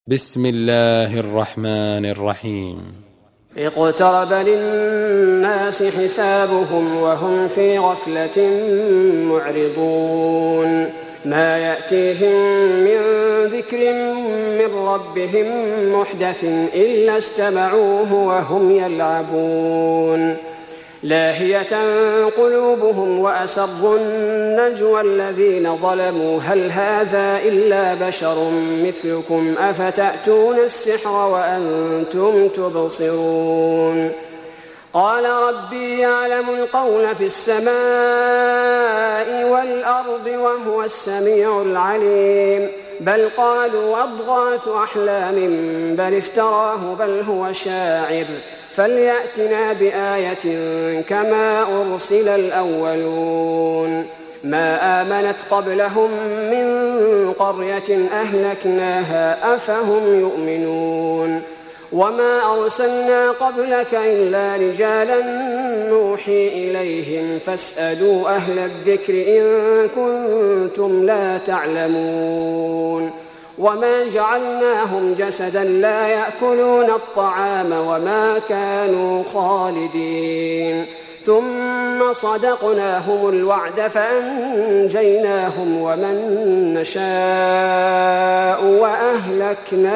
بسم الله الرحمن الرحيم. اقترب للناس حسابهم وهم في غفلة معرضون ما يأتيهم من ذكر من ربهم محدث إلا استمعوه وهم يلعبون لاهية قلوبهم وأسروا النجوى الذين ظلموا هل هذا إلا بشر مثلكم أفتأتون السحر وأنتم تبصرون قال ربي يعلم القول في السماء والأرض وهو السميع العليم بل قالوا أضغاث أحلام بل افتراه بل هو شاعر فليأتنا بآية كما أرسل الأولون ما آمنت قبلهم من قرية أهلكناها أفهم يؤمنون وما أرسلنا قبلك إلا رجالا نوحي إليهم فاسألوا أهل الذكر إن كنتم لا تعلمون وما جعلناهم جسدا لا يأكلون الطعام وما كانوا خالدين ثم صدقناهم الوعد فأنجيناهم ومن نشاء وأهلكنا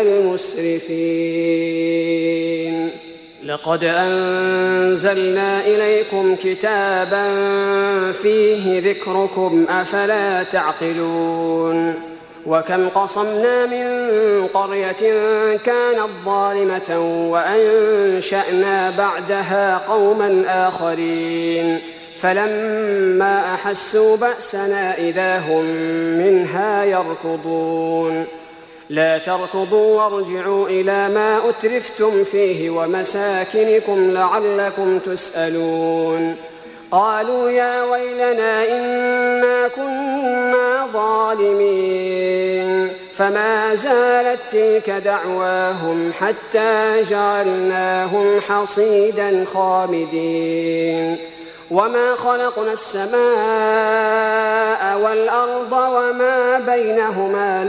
المسرفين لقد أنزلنا إليكم كتابا فيه ذكركم أفلا تعقلون وكم قصمنا من قرية كانت ظالمة وأنشأنا بعدها قوما آخرين فلما أحسوا بأسنا إذا هم منها يركضون لا تركضوا وارجعوا إلى ما أترفتم فيه ومساكنكم لعلكم تسألون قالوا يا ويلنا إنا كنا ظالمين فما زالت تلك دعواهم حتى جعلناهم حصيدا خامدين وما خلقنا السماء والأرض وما بينهما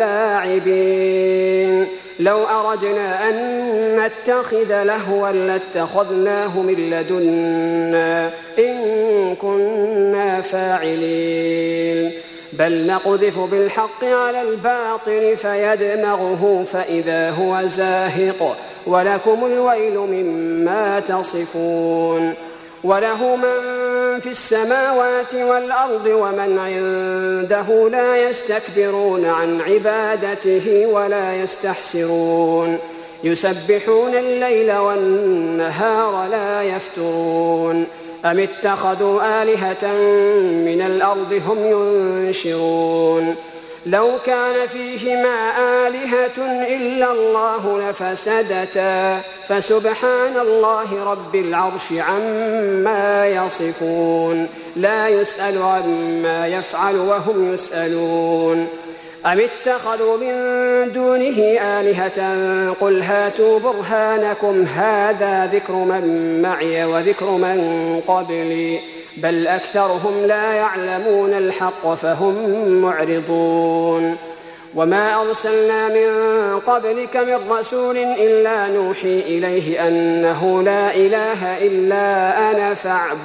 لاعبين لو أردنا أن نتخذ لهوا لاتخذناه من لدنا إن كنا فاعلين بل نقذف بالحق على الباطل فيدمغه فإذا هو زاهق ولكم الويل مما تصفون وله من في السماوات والأرض ومن عنده لا يستكبرون عن عبادته ولا يستحسرون يسبحون الليل والنهار لا يفترون أم اتخذوا آلهة من الأرض هم ينشرون لو كان فيهما آلهة إلا الله لفسدتا فسبحان الله رب العرش عما يصفون لا يسأل عما يفعل وهم يسألون أم اتخذوا من دونه آلهة قل هاتوا برهانكم هذا ذكر من معي وذكر من قبلي بل أكثرهم لا يعلمون الحق فهم معرضون وما أرسلنا من قبلك من رسول إلا نوحي إليه أنه لا إله إلا أنا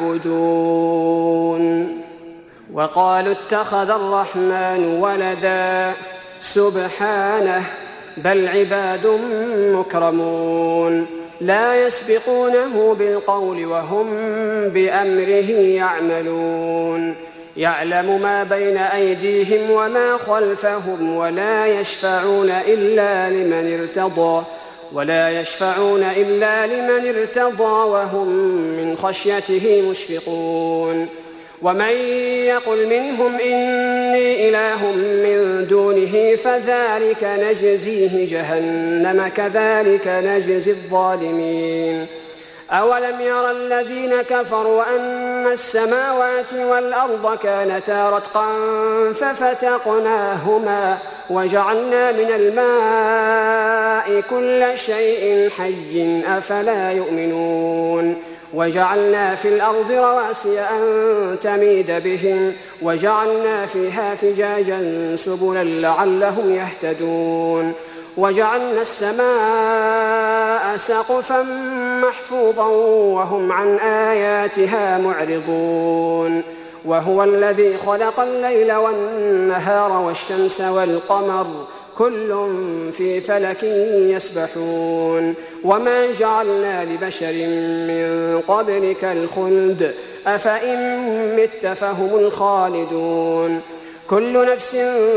فاعبدون وقالوا اتخذ الرحمن ولدا سبحانه بل عباد مكرمون لا يسبقونه بالقول وهم بأمره يعملون يعلم ما بين أيديهم وما خلفهم ولا يشفعون إلا لمن ارتضى وهم من خشيته مشفقون ومن يقل منهم إني إله من دونه فذلك نجزيه جهنم كذلك نجزي الظالمين أولم يرى الذين كفروا أن السماوات والأرض كانتا رتقا ففتقناهما وجعلنا من الماء كل شيء حي أفلا يؤمنون وجعلنا في الأرض رواسي أن تميد بهم وجعلنا فيها فجاجا سبلا لعلهم يهتدون وجعلنا السماء سقفا محفوظا وهم عن آياتها معرضون وهو الذي خلق الليل والنهار والشمس والقمر كل في فلك يسبحون وما جعلنا لبشر من قبلك الخلد أفإن مت فهم الخالدون كل نفس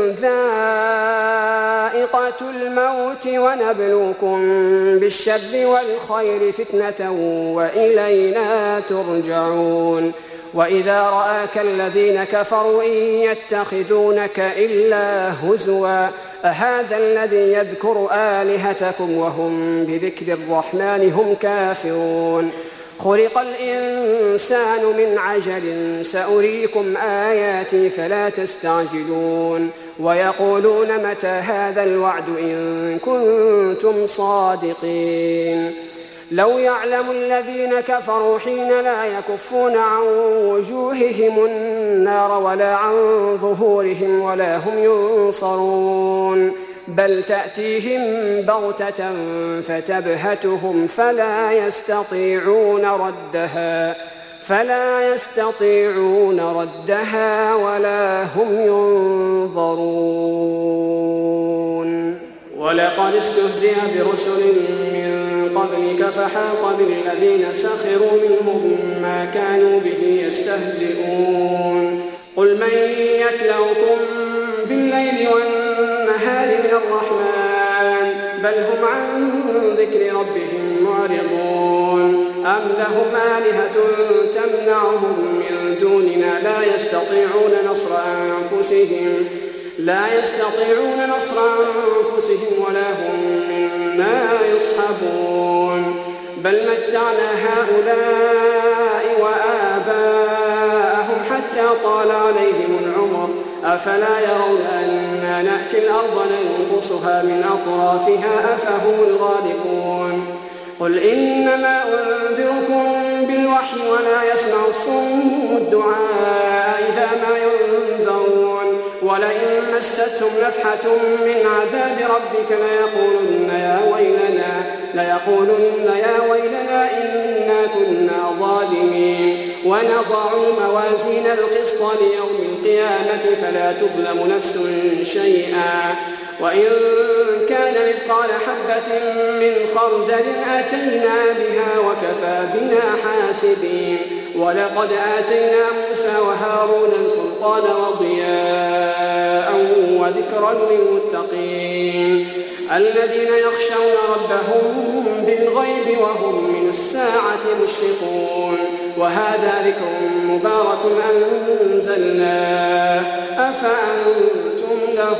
ذائقة الموت ونبلوكم بالشر والخير فتنة وإلينا ترجعون وإذا رآك الذين كفروا إن يتخذونك إلا هزوا أهذا الذي يذكر آلهتكم وهم بذكر الرحمن هم كافرون خلق الإنسان من عجل سأريكم آياتي فلا تستعجلون ويقولون متى هذا الوعد إن كنتم صادقين لو يعلم الذين كفروا حين لا يكفون عن وجوههم النار ولا عن ظهورهم ولا هم ينصرون بل تأتيهم بغتة فتبهتهم فلا يستطيعون ردها ولا هم ينظرون ولقد استهزئ برسل من قبلك فحاق بالذين سخروا منهم ما كانوا به يستهزئون قل من يكلؤكم بالليل والنهار من الرحمن بل هم عن ذكر ربهم معرضون أم لهم آلهة تمنعهم من دوننا لا يستطيعون نصر أنفسهم ولا هم منا يصحبون بل متعنا هؤلاء وآباءهم حتى طال عليهم العمر أفلا يرون أنا نأتي الأرض ننقصها من أطرافها أفهم الغالبون قل إنما أنذركم بالوحي ولا يسمع الصم الدعاء إذا ما ينذرون ولئن مستهم نفحة من عذاب ربك ليقولن يا ويلنا إنا كنا ظالمين ونضع الموازين القسط ليوم القيامة فلا تظلم نفس شيئا وإن كان مثقال حبة من خردل أتينا بها وكفى بنا حاسبين ولقد آتينا موسى وهارون الفرقان وضياء وذكرا للمتقين الذين يخشون ربهم بالغيب وهم من الساعة مشفقون وهذا ذكر مبارك أنزلناه أفأنتم له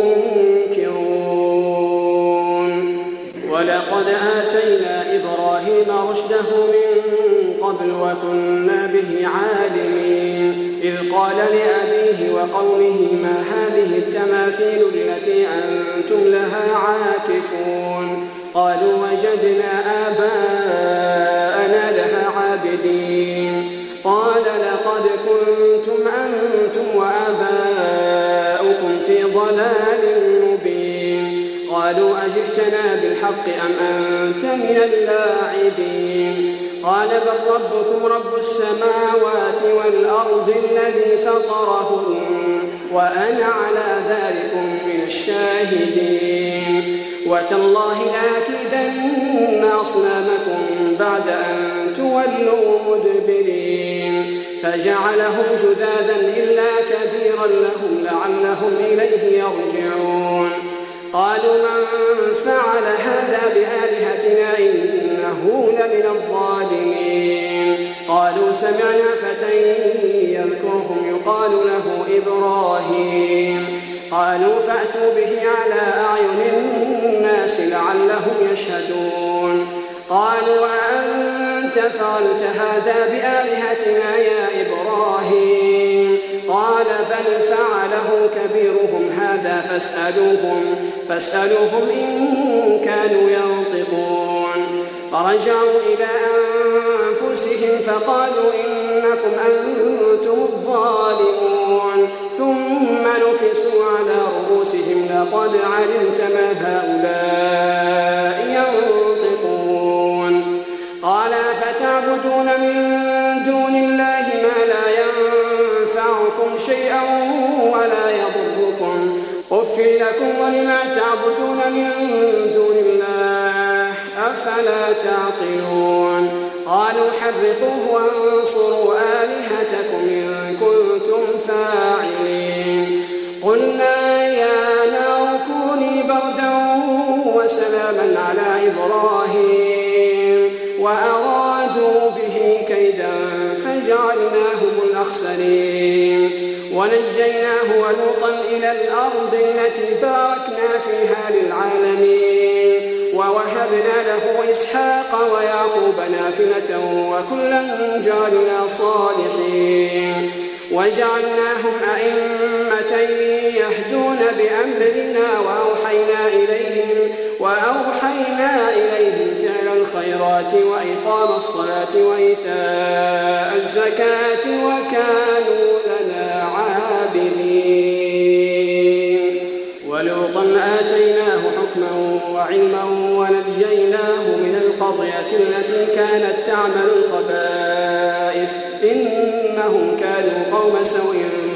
منكرون ولقد آتينا إبراهيم رشده من قبل وكنا به عالمين إذ قال لأبيه وقومه ما هذه التماثيل التي أنتم لها عاكفون قالوا وجدنا آباءنا لها عابدين قال لقد كنتم أنتم وآباؤكم في ضلال مبين قالوا أجئتنا بالحق أم أنت من اللاعبين قال بل ربكم رب السماوات والأرض الذي فطرهن وأنا على ذلك من الشاهدين وتالله لأكيدن أصنامكم بعد أن تولوا مدبرين فجعلهم جذاذا إلا كبيرا لهم لعلهم إليه يرجعون قالوا من فعل هذا بآلهتنا إنه لمن الظالمين قالوا سمعنا فتى يذكرهم يقال له إبراهيم قالوا فأتوا به على أعين الناس لعلهم يشهدون قالوا أأنت فعلت هذا بآلهتنا يا إبراهيم قال بل فعله كبيرهم هذا فاسألوهم إن كانوا فرجعوا إلى أنفسهم فقالوا إنكم أنتم الظالمون ثم نكسوا على رؤوسهم لقد علمت ما هؤلاء ينطقون قال فتعبدون من دون الله ما لا ينفعكم شيئا ولا يضركم أف لكم ولما تعبدون من دون الله أفلا تعقلون قالوا حرقوه وانصروا آلهتكم إن كنتم فاعلين قلنا يا نار كوني بردا وسلاما على إبراهيم وأرادوا به كيدا فجعلناهم الأخسرين ونجيناه ولوطا إلى الأرض التي باركنا فيها للعالمين ووهبنا له إسحاق ويعقوب نافلة وكلا جعلنا صالحين وجعلناهم أئمة يهدون بأمرنا وأوحينا إليهم فعل الخيرات وإقام الصلاة وإيتاء الزكاة وكانوا لنا عابدين ولوطا آتيناه حكما وعلما ونجيناه من القرية التي كانت تعمل الخبائث إنهم كانوا قوم سوء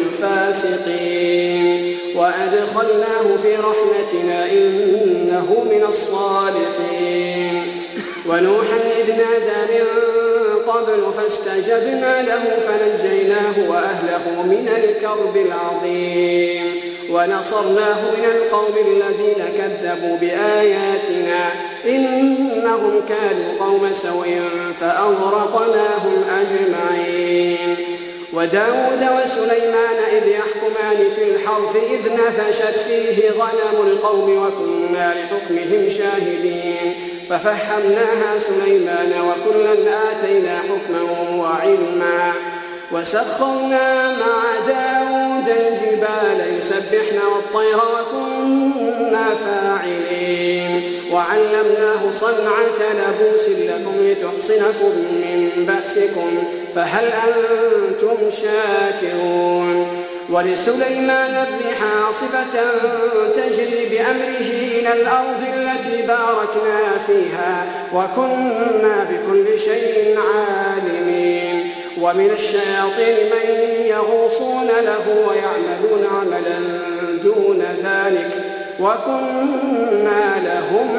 فاسقين وأدخلناه في رحمتنا إنه من الصالحين ونوحا إذ نادى من قبل فاستجبنا له فنجيناه وأهله من الكرب العظيم ونصرناه من القوم الذين كذبوا بآياتنا إنهم كانوا قوم سوء فأغرقناهم أجمعين وداود وسليمان إذ يحكمان في الحرث إذ نفشت فيه غنم القوم وكنا لحكمهم شاهدين ففهمناها سليمان وكلا آتينا حكما وعلما وسخرنا مع داود الجبال يسبحن والطير وكنا فاعلين وعلمناه صنعة لبوس لكم لتحصنكم من بأسكم فهل أنتم شاكرون ولسليمان الريح عاصفة تجري بأمره إلى الأرض التي باركنا فيها وكنا بكل شيء عالمين ومن الشياطين من يغوصون له ويعملون عملا دون ذلك وكنا لهم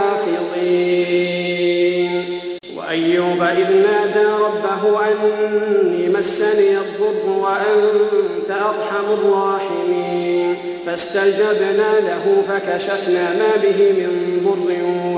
حافظين وأيوب إذ نادى ربه أني مسني الضر وأنت أرحم الراحمين فاستجبنا له فكشفنا ما به من ضر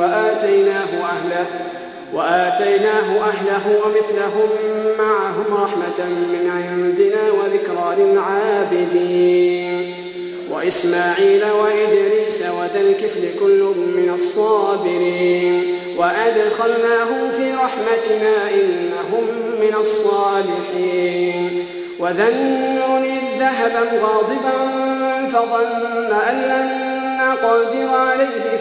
وآتيناه أهله ومثلهم معهم رحمة من عندنا وذكرى للعابدين وإسماعيل وإدريس وذا الكفل كل من الصابرين وأدخلناهم في رحمتنا إنهم من الصالحين وذا النون إذ ذهب مغاضبا فظن أن لن نقدر عليه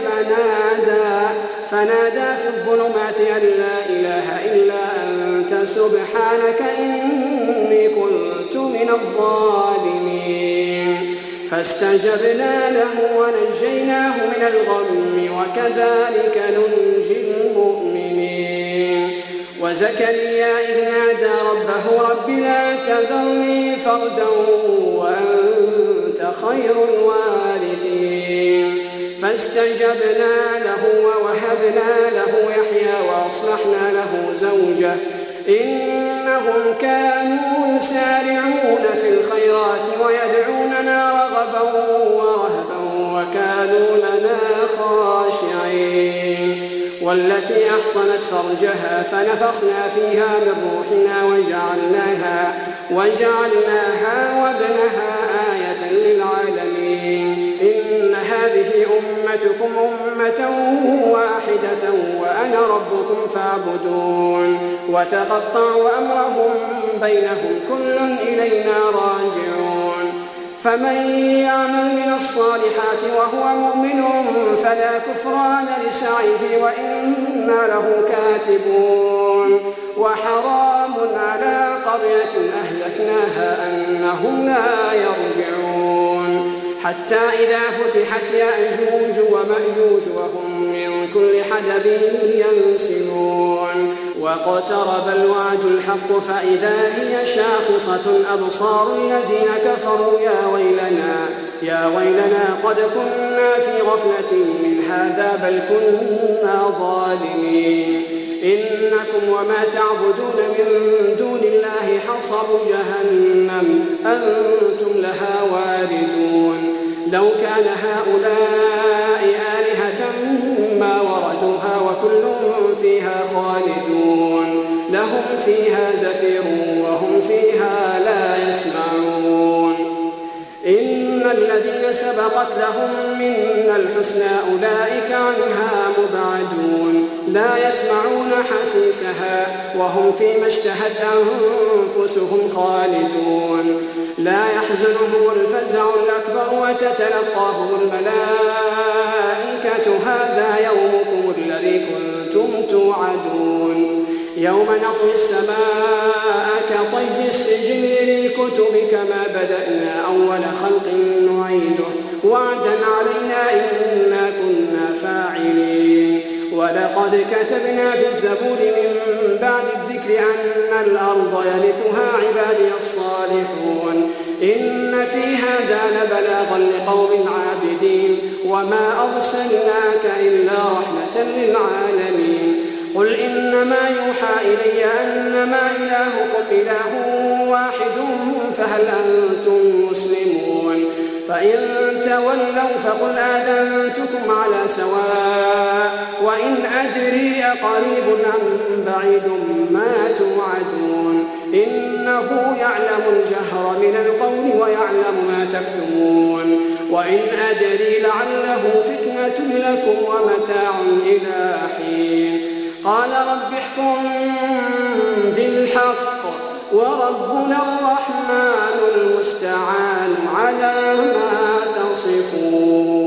فنادى في الظلمات أن لا إله إلا أنت سبحانك إني كنت من الظالمين فاستجبنا له ونجيناه من الغم وكذلك ننجي المؤمنين وزكريا إذ نادى ربه رب لا تذرني فردا وأنت خير الوارثين فاستجبنا له ووهبنا له يحيى وأصلحنا له زوجه إنهم كانوا يسارعون في الخيرات ويدعوننا رغبا ورهبا وكانوا لنا خاشعين والتي أحصنت فرجها فنفخنا فيها من روحنا وجعلناها وابنها آية للعالمين إن هذه أمتكم أمة واحدة وأنا ربكم فاعبدون وتقطعوا أمرهم بينهم كل إلينا راجعون فمن يعمل من الصالحات وهو مؤمن فلا كفران لسعيه وإن إنا له كاتبون وحرام على قرية أهلكناها أنهم لا يرجعون حتى إذا فتحت يأجوج ومأجوج وهم من كل حدب ينسلون واقترب الوعد الحق فإذا هي شاخصة أبصار الذين كفروا يا ويلنا قد كنا في غفلة من هذا بل كنا ظالمين إنكم وما تعبدون من دون الله حصب جهنم أنتم لها واردون لو كان هؤلاء آلهة ما وردوها وكل فيها خالدون لهم فيها زفير وهم فيها لا يسمعون إن الذين سبقت لهم منا الحسنى أولئك عنها مبعدون لا يسمعون حسيسها وهم فيما اشتهت أنفسهم خالدون لا يحزنهم الفزع الأكبر وتتلقاهم الملائكة هذا يومكم الذي كنتم توعدون يوم نطوي السماء كطي السجل للكتب كما بدأنا أول خلق نعيده وعدا علينا إنا كنا فاعلين ولقد كتبنا في الزبور من بعد الذكر أن الأرض يرثها عبادي الصالحون إن في هذا لبلاغا لقوم عابدين وما أرسلناك إلا رحمة للعالمين قل إنما يوحى إلي أنما إلهكم إله واحد فهل أنتم مسلمون فإن تولوا فقل آذنتكم على سواء وإن أدري أقريب أم بعيد ما توعدون إنه يعلم الجهر من القول ويعلم ما تكتمون وإن أدري لعله فتنة لكم ومتاع إلى حين قال رب احكم بالحق وربنا الرحمن المستعان على ما تصفون